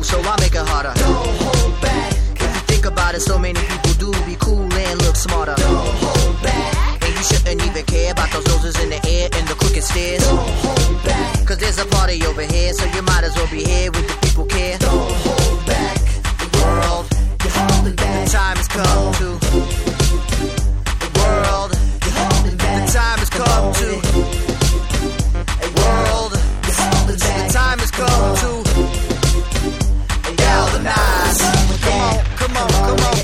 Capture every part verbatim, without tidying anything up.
so I make it harder. Don't hold back. If you think about it, so many people do be cool and look smarter. Don't hold back. And you shouldn't even care about those noses in the air and the crooked stairs. Don't hold back. Cause there's a party over here, so you might as well be here when the people care. Don't hold back. The world, you're holding back. The time has come to. The world, you're holding back. The time has come to. The world, you're holding back. The time has come to. Galvanize. Come on, come on, come on.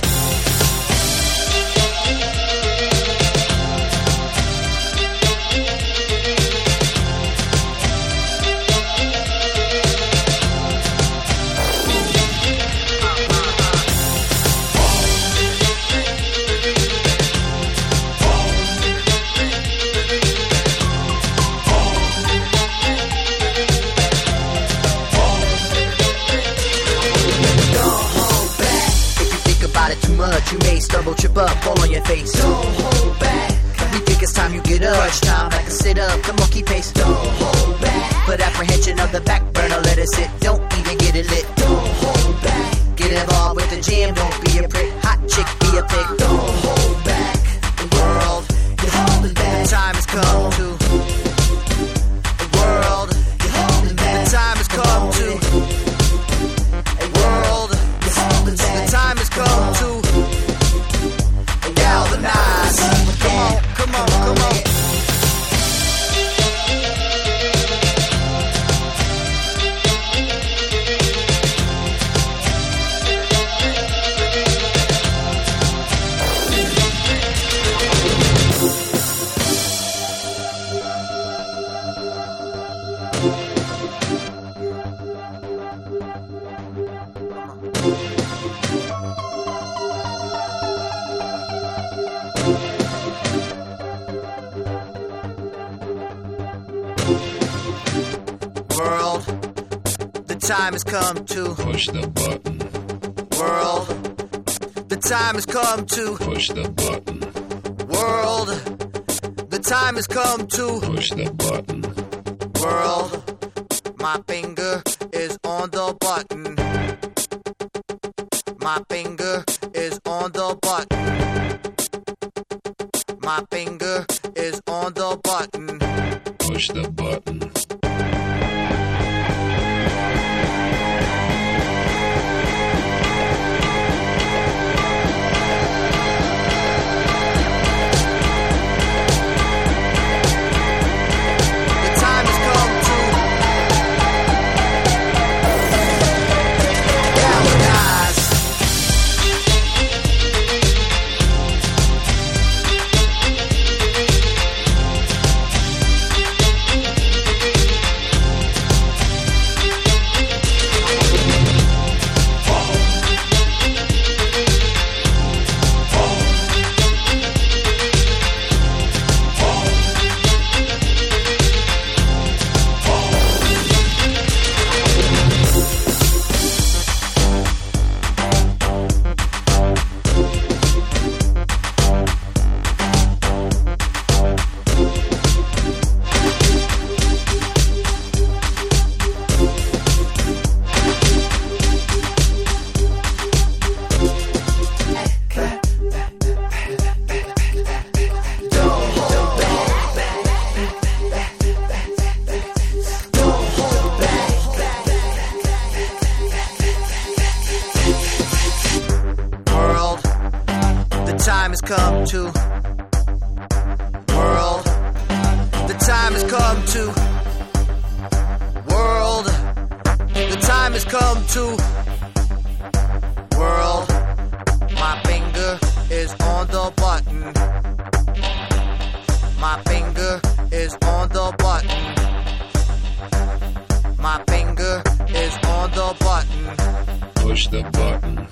Too much, you may stumble, trip up, fall on your face. Don't hold back. We think it's time you get up. Crunch time, like a sit up, the monkey pace. Don't hold back. Put apprehension on the back burner, let it sit. Don't even get it lit. Don't hold back. Get involved with the jam, don't be a prick. Hot chick, be a pig. Don't hold back. The world, you're holding back. The time has come to. The world, you're holding back. The time has come to. The world, you're holding back. The time has come to. Galvanize. Come on, come on, come on. World, the time has come to push the button. World, the time has come to push the button. World, the time has come to push the button. World, my finger is on the button. My finger is on the button. My finger is on the button. Push the button. Time has come to. World, the time has come to. World, the time has come to. World, my finger is on the button. My finger is on the button. My finger is on the button. Push the button.